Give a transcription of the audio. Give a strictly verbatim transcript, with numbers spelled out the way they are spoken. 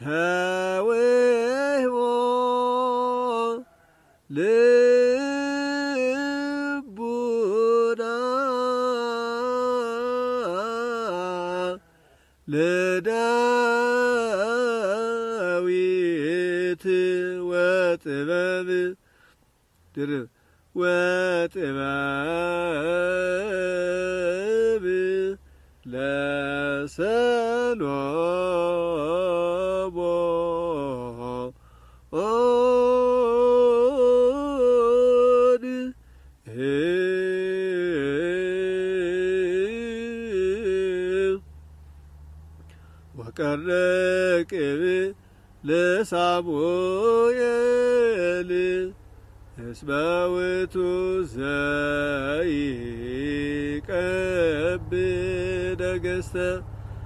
ተወህቦ ልቡና ለዳዊት ወጥበብ ድርብ ወጥበብ ለሰሎሞን ወቀረ ቅብ ለሳሙኤል እስመ ውእቱ ዘይቀብ ነገሥተ